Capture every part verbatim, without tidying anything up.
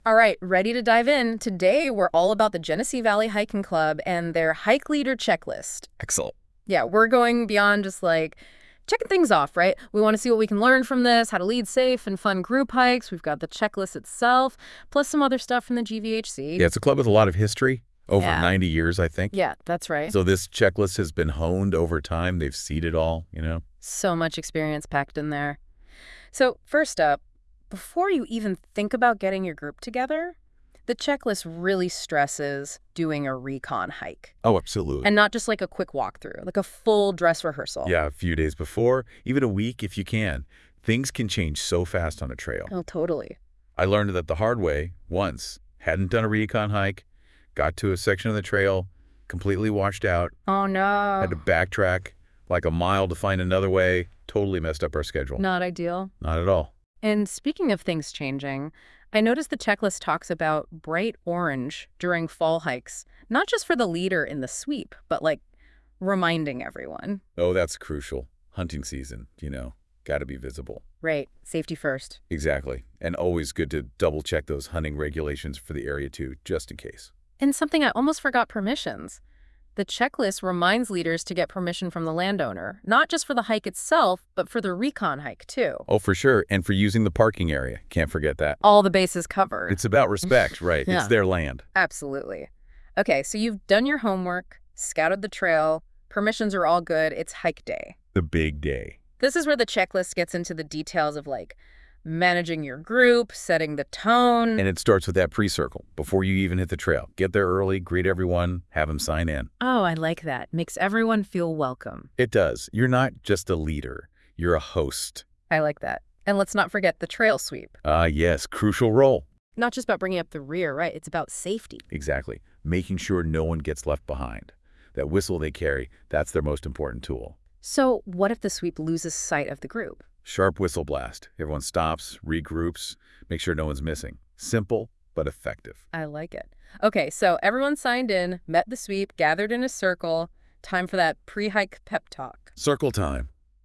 All right, ready to dive in. Today, we're all about the Genesee Valley Hiking Club and their hike leader checklist. Excellent. Yeah, we're going beyond just like checking things off, right? We want to see what we can learn from this, how to lead safe and fun group hikes. We've got the checklist itself, plus some other stuff from the G V H C. Yeah, it's a club with a lot of history, over Yeah. ninety years, I think. Yeah, that's right. So this checklist has been honed over time. They've seen it all, you know? So much experience packed in there. So, first up, before you even think about getting your group together, the checklist really stresses doing a recon hike. Oh, absolutely. And not just like a quick walkthrough, like a full dress rehearsal. Yeah, a few days before, even a week if you can. Things can change so fast on a trail. Oh, totally. I learned that the hard way once. Hadn't done a recon hike, got to a section of the trail, completely washed out, Oh, no. had to backtrack like a mile to find another way, totally messed up our schedule. Not ideal. Not at all. And speaking of things changing, I noticed the checklist talks about bright orange during fall hikes, not just for the leader in the sweep, but like reminding everyone. Oh, that's crucial. Hunting season, you know, got to be visible. Right, safety first. Exactly. And always good to double check those hunting regulations for the area too, just in case. And something I almost forgot, permissions. The checklist reminds leaders to get permission from the landowner, not just for the hike itself, but for the recon hike too. Oh, for sure. And for using the parking area. Can't forget that. All the bases covered. It's about respect, right? Yeah. It's their land. Absolutely. Okay, so you've done your homework, scouted the trail, permissions are all good, it's hike day. The big day. This is where the checklist gets into the details of like managing your group, setting the tone. And it starts with that pre-circle before you even hit the trail. Get there early, greet everyone, have them sign in. Oh, I like that. Makes everyone feel welcome. It does. You're not just a leader. You're a host. I like that. And let's not forget the trail sweep. Ah, yes, crucial role. Not just about bringing up the rear, right? It's about safety. Exactly. Making sure no one gets left behind. That whistle they carry, that's their most important tool. So what if the sweep loses sight of the group? Sharp whistle blast. Everyone stops, regroups, make sure no one's missing. Simple, but effective. I like it. Okay, so everyone signed in, met the sweep, gathered in a circle. Time for that pre-hike pep talk. Circle time.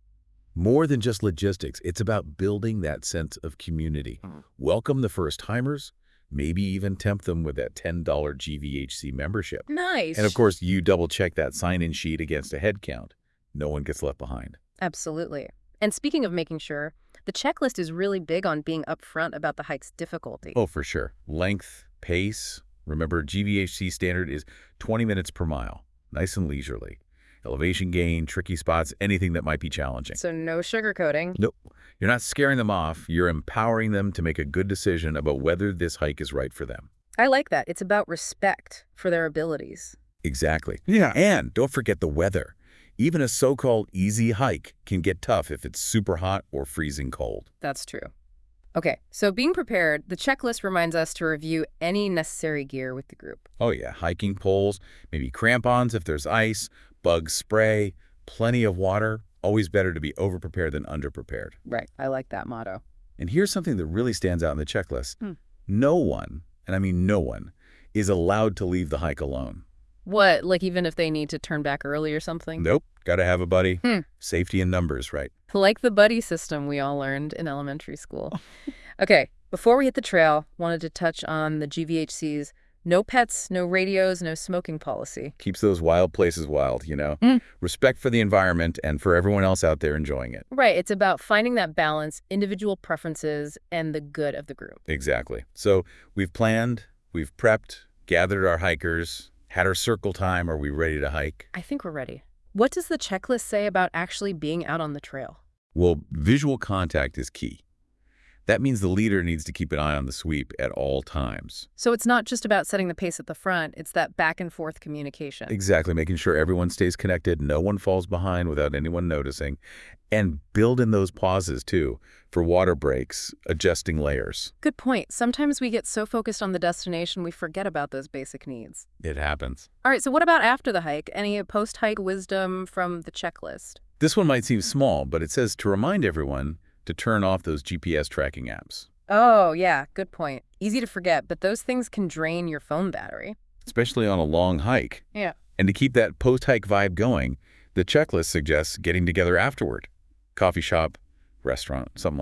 More than just logistics, it's about building that sense of community. Mm. Welcome the first-timers, maybe even tempt them with that ten dollar G V H C membership. Nice. And of course, you double-check that sign-in sheet against a head count. No one gets left behind. Absolutely. And speaking of making sure, the checklist is really big on being upfront about the hike's difficulty. Oh, for sure. Length, pace. Remember, G V H C standard is twenty minutes per mile. Nice and leisurely. Elevation gain, tricky spots, anything that might be challenging. So no sugarcoating. Nope. You're not scaring them off. You're empowering them to make a good decision about whether this hike is right for them. I like that. It's about respect for their abilities. Exactly. Yeah. And don't forget the weather. Even a so-called easy hike can get tough if it's super hot or freezing cold. That's true. Okay, so being prepared, the checklist reminds us to review any necessary gear with the group. Oh yeah, hiking poles, maybe crampons if there's ice, bug spray, plenty of water. Always better to be over-prepared than under-prepared. Right, I like that motto. And here's something that really stands out in the checklist. Hmm. No one, and I mean no one, is allowed to leave the hike alone. What, like even if they need to turn back early or something? Nope. Got to have a buddy. Hmm. Safety in numbers, right? Like the buddy system we all learned in elementary school. Okay, before we hit the trail, wanted to touch on the G V H C's no pets, no radios, no smoking policy. Keeps those wild places wild, you know? Mm. Respect for the environment and for everyone else out there enjoying it. Right, it's about finding that balance, individual preferences, and the good of the group. Exactly. So we've planned, we've prepped, gathered our hikers, had our circle time. Are we ready to hike? I think we're ready. What does the checklist say about actually being out on the trail? Well, visual contact is key. That means the leader needs to keep an eye on the sweep at all times. So it's not just about setting the pace at the front, it's that back and forth communication. Exactly, making sure everyone stays connected, no one falls behind without anyone noticing, and build in those pauses too for water breaks, adjusting layers. Good point. Sometimes we get so focused on the destination we forget about those basic needs. It happens. All right, so what about after the hike? Any post-hike wisdom from the checklist? This one might seem small, but it says to remind everyone to turn off those G P S tracking apps. Oh, yeah, good point. Easy to forget, but those things can drain your phone battery. Especially on a long hike. Yeah. And to keep that post-hike vibe going, the checklist suggests getting together afterward. Coffee shop, restaurant, something like that.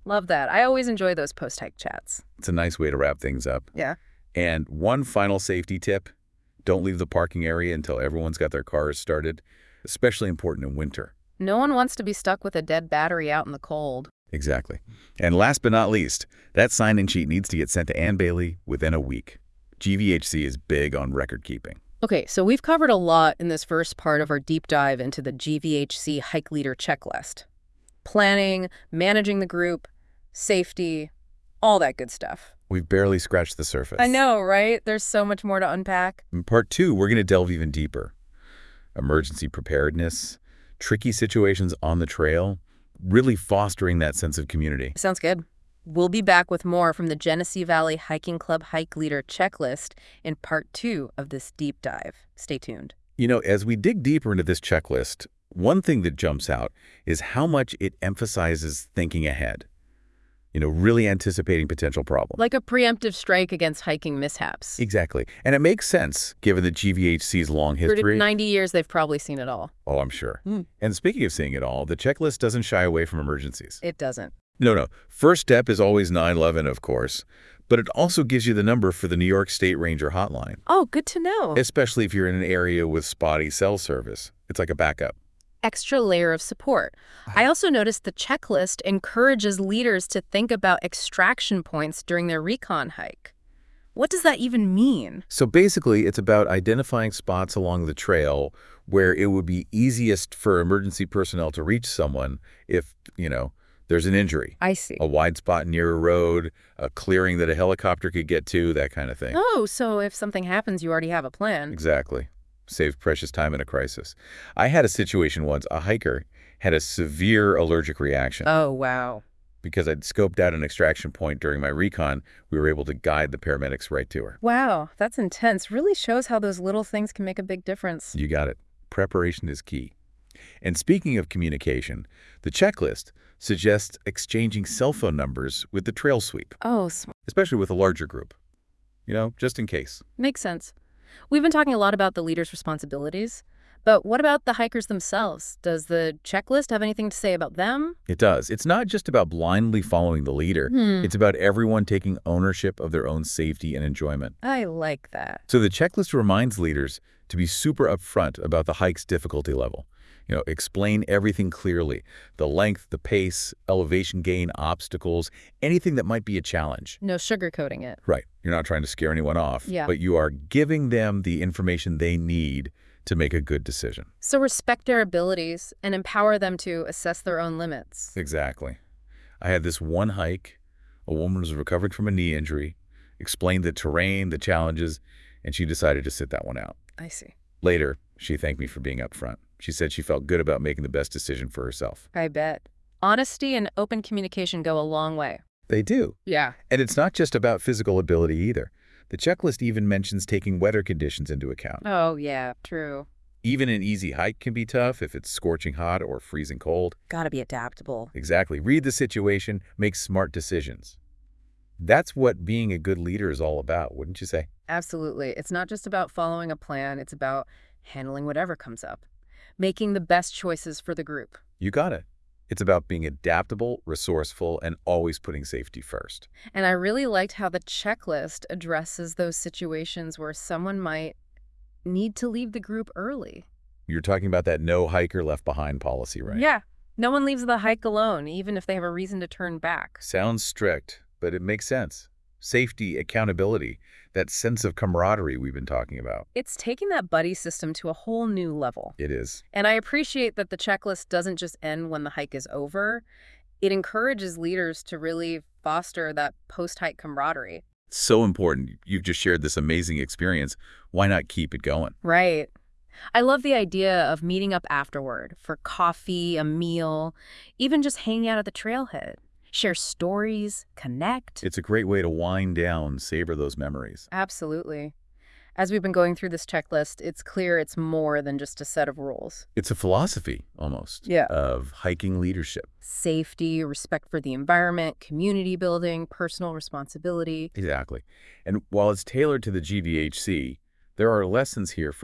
Love that. I always enjoy those post-hike chats. It's a nice way to wrap things up. Yeah. And one final safety tip, don't leave the parking area until everyone's got their cars started, especially important in winter. No one wants to be stuck with a dead battery out in the cold. Exactly. And last but not least, that sign-in sheet needs to get sent to Ann Bailey within a week. G V H C is big on record keeping. Okay, so we've covered a lot in this first part of our deep dive into the G V H C Hike Leader Checklist. Planning, managing the group, safety, all that good stuff. We've barely scratched the surface. I know, right? There's so much more to unpack. In part two, we're going to delve even deeper. Emergency preparedness, tricky situations on the trail, really fostering that sense of community. Sounds good. We'll be back with more from the Genesee Valley Hiking Club Hike Leader Checklist in part two of this deep dive. Stay tuned. You know, as we dig deeper into this checklist, one thing that jumps out is how much it emphasizes thinking ahead. You know, really anticipating potential problems. Like a preemptive strike against hiking mishaps. Exactly. And it makes sense, given the G V H C's long history. For ninety years, they've probably seen it all. Oh, I'm sure. Mm. And speaking of seeing it all, the checklist doesn't shy away from emergencies. It doesn't. No, no. First step is always nine eleven, of course. But it also gives you the number for the New York State Ranger hotline. Oh, good to know. Especially if you're in an area with spotty cell service. It's like a backup. Extra layer of support. I also noticed the checklist encourages leaders to think about extraction points during their recon hike. What does that even mean? So basically, it's about identifying spots along the trail where it would be easiest for emergency personnel to reach someone if, you know, there's an injury. I see. A wide spot near a road, a clearing that a helicopter could get to, that kind of thing. Oh, so if something happens, you already have a plan. Exactly. Save precious time in a crisis. I had a situation once. A hiker had a severe allergic reaction. Oh, wow. Because I'd scoped out an extraction point during my recon, we were able to guide the paramedics right to her. Wow, that's intense. Really shows how those little things can make a big difference. You got it. Preparation is key. And speaking of communication, the checklist suggests exchanging cell phone numbers with the trail sweep, Oh, sm- especially with a larger group. You know, just in case. makes sense. We've been talking a lot about the leader's responsibilities, but what about the hikers themselves? Does the checklist have anything to say about them? It does. It's not just about blindly following the leader. Hmm. It's about everyone taking ownership of their own safety and enjoyment. I like that. So the checklist reminds leaders to be super upfront about the hike's difficulty level. You know, explain everything clearly. The length, the pace, elevation gain, obstacles, anything that might be a challenge. No sugarcoating it. Right. You're not trying to scare anyone off. Yeah. But you are giving them the information they need to make a good decision. So respect their abilities and empower them to assess their own limits. Exactly. I had this one hike. A woman was recovering from a knee injury, explained the terrain, the challenges, and she decided to sit that one out. I see. Later, she thanked me for being upfront. She said she felt good about making the best decision for herself. I bet. Honesty and open communication go a long way. They do. Yeah. And it's not just about physical ability either. The checklist even mentions taking weather conditions into account. Oh, yeah, true. Even an easy hike can be tough if it's scorching hot or freezing cold. Gotta be adaptable. Exactly. Read the situation, make smart decisions. That's what being a good leader is all about, wouldn't you say? Absolutely. It's not just about following a plan. It's about handling whatever comes up, making the best choices for the group. You got it. It's about being adaptable, resourceful, and always putting safety first. And I really liked how the checklist addresses those situations where someone might need to leave the group early. You're talking about that no hiker left behind policy, right? Yeah. No one leaves the hike alone, even if they have a reason to turn back. Sounds strict, but it makes sense. Safety, accountability, that sense of camaraderie we've been talking about. It's taking that buddy system to a whole new level. It is. And I appreciate that the checklist doesn't just end when the hike is over. It encourages leaders to really foster that post-hike camaraderie. So important. You've just shared this amazing experience. Why not keep it going? Right. I love the idea of meeting up afterward for coffee, a meal, even just hanging out at the trailhead. Share stories, connect. It's a great way to wind down, savor those memories. Absolutely. As we've been going through this checklist, it's clear it's more than just a set of rules. It's a philosophy, almost, Yeah. of hiking leadership. Safety, respect for the environment, community building, personal responsibility. Exactly. And while it's tailored to the G V H C, there are lessons here for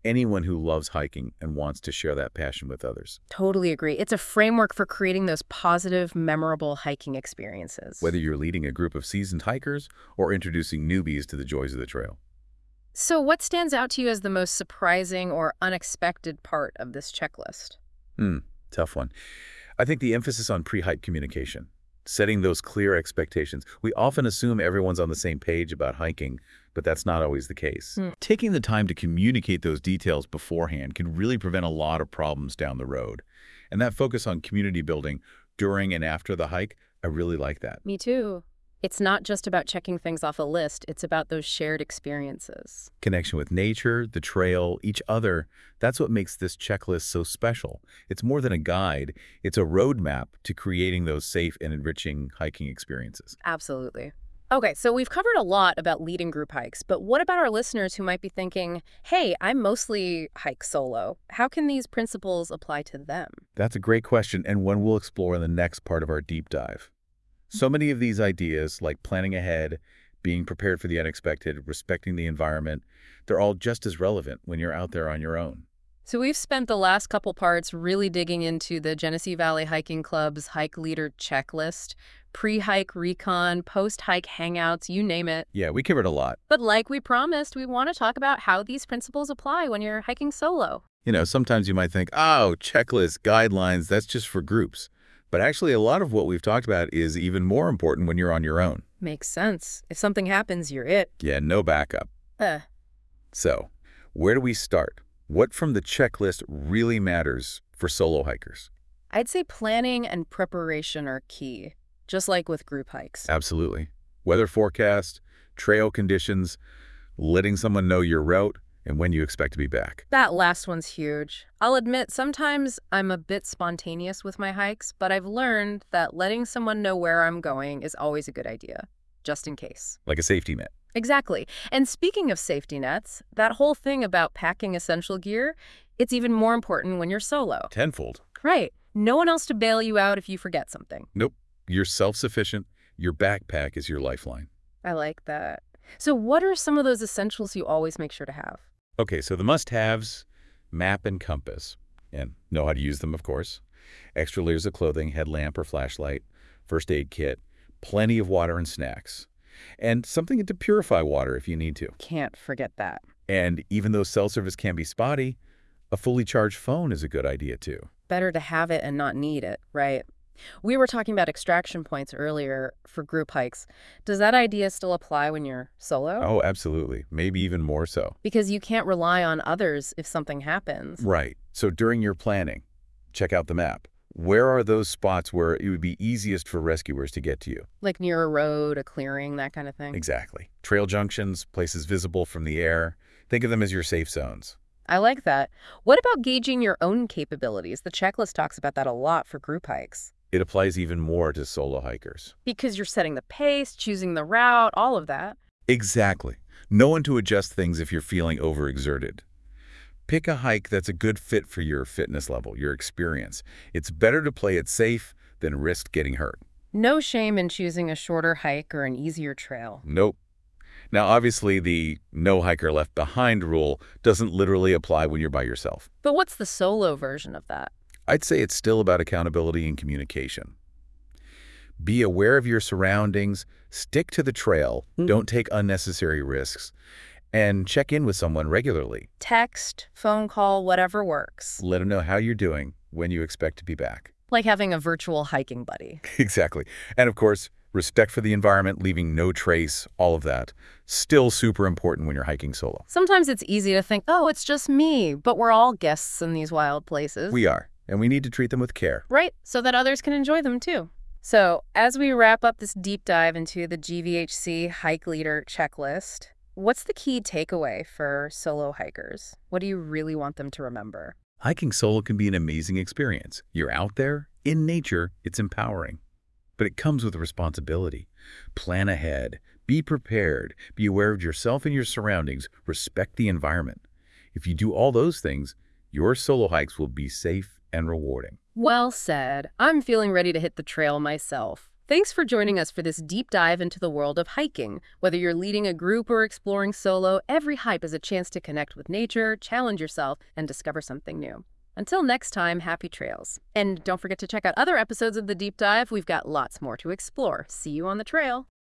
anyone who loves hiking and wants to share that passion with others. Totally agree. It's a framework for creating those positive, memorable hiking experiences. Whether you're leading a group of seasoned hikers or introducing newbies to the joys of the trail. So what stands out to you as the most surprising or unexpected part of this checklist? Hmm, tough one. I think the emphasis on pre-hike communication, setting those clear expectations. We often assume everyone's on the same page about hiking, but that's not always the case. Hmm. Taking the time to communicate those details beforehand can really prevent a lot of problems down the road. And that focus on community building during and after the hike, I really like that. Me too. It's not just about checking things off a list, it's about those shared experiences. Connection with nature, the trail, each other, that's what makes this checklist so special. It's more than a guide, it's a roadmap to creating those safe and enriching hiking experiences. Absolutely. Okay, so we've covered a lot about leading group hikes, but what about our listeners who might be thinking, hey, I mostly hike solo. How can these principles apply to them? That's a great question, and one we'll explore in the next part of our deep dive. So many of these ideas, like planning ahead, being prepared for the unexpected, respecting the environment, they're all just as relevant when you're out there on your own. So we've spent the last couple parts really digging into the Genesee Valley Hiking Club's Hike Leader Checklist, pre-hike recon, post-hike hangouts, you name it. Yeah, we covered a lot. But like we promised, we want to talk about how these principles apply when you're hiking solo. You know, sometimes you might think, oh, checklists, guidelines, that's just for groups. But actually, a lot of what we've talked about is even more important when you're on your own. Makes sense. If something happens, you're it. Yeah, no backup. Uh, So, where do we start? What from the checklist really matters for solo hikers? I'd say planning and preparation are key, just like with group hikes. Absolutely. Weather forecast, trail conditions, letting someone know your route, and when you expect to be back. That last one's huge. I'll admit, sometimes I'm a bit spontaneous with my hikes, but I've learned that letting someone know where I'm going is always a good idea, just in case. Like a safety net. Exactly. And speaking of safety nets, that whole thing about packing essential gear, it's even more important when you're solo. Tenfold. Right. No one else to bail you out if you forget something. Nope. You're self-sufficient. Your backpack is your lifeline. I like that. So what are some of those essentials you always make sure to have? Okay, so the must-haves, map and compass, and know how to use them, of course. Extra layers of clothing, headlamp or flashlight, first aid kit, plenty of water and snacks, and something to purify water if you need to. Can't forget that. And even though cell service can be spotty, a fully charged phone is a good idea too. Better to have it and not need it, right? We were talking about extraction points earlier for group hikes. Does that idea still apply when you're solo? Oh, absolutely. Maybe even more so. Because you can't rely on others if something happens. Right. So during your planning, check out the map. Where are those spots where it would be easiest for rescuers to get to you? Like near a road, a clearing, that kind of thing. Exactly. Trail junctions, places visible from the air. Think of them as your safe zones. I like that. What about gauging your own capabilities? The checklist talks about that a lot for group hikes. It applies even more to solo hikers. Because you're setting the pace, choosing the route, all of that. Exactly. Know when to adjust things if you're feeling overexerted. Pick a hike that's a good fit for your fitness level, your experience. It's better to play it safe than risk getting hurt. No shame in choosing a shorter hike or an easier trail. Nope. Now, obviously, the no hiker left behind rule doesn't literally apply when you're by yourself. But what's the solo version of that? I'd say it's still about accountability and communication. Be aware of your surroundings, stick to the trail, Mm. don't take unnecessary risks, and check in with someone regularly. Text, phone call, whatever works. Let them know how you're doing, when you expect to be back. Like having a virtual hiking buddy. Exactly. And of course, respect for the environment, leaving no trace, all of that. Still super important when you're hiking solo. Sometimes it's easy to think, oh, it's just me, but we're all guests in these wild places. We are, and we need to treat them with care. Right, so that others can enjoy them too. So, as we wrap up this deep dive into the G V H C Hike Leader Checklist, what's the key takeaway for solo hikers? What do you really want them to remember? Hiking solo can be an amazing experience. You're out there, in nature, it's empowering. But it comes with responsibility. Plan ahead, be prepared, be aware of yourself and your surroundings, respect the environment. If you do all those things, your solo hikes will be safe and rewarding. Well said. I'm feeling ready to hit the trail myself. Thanks for joining us for this deep dive into the world of hiking. Whether you're leading a group or exploring solo, every hike is a chance to connect with nature, challenge yourself, and discover something new. Until next time, happy trails. And don't forget to check out other episodes of The Deep Dive. We've got lots more to explore. See you on the trail.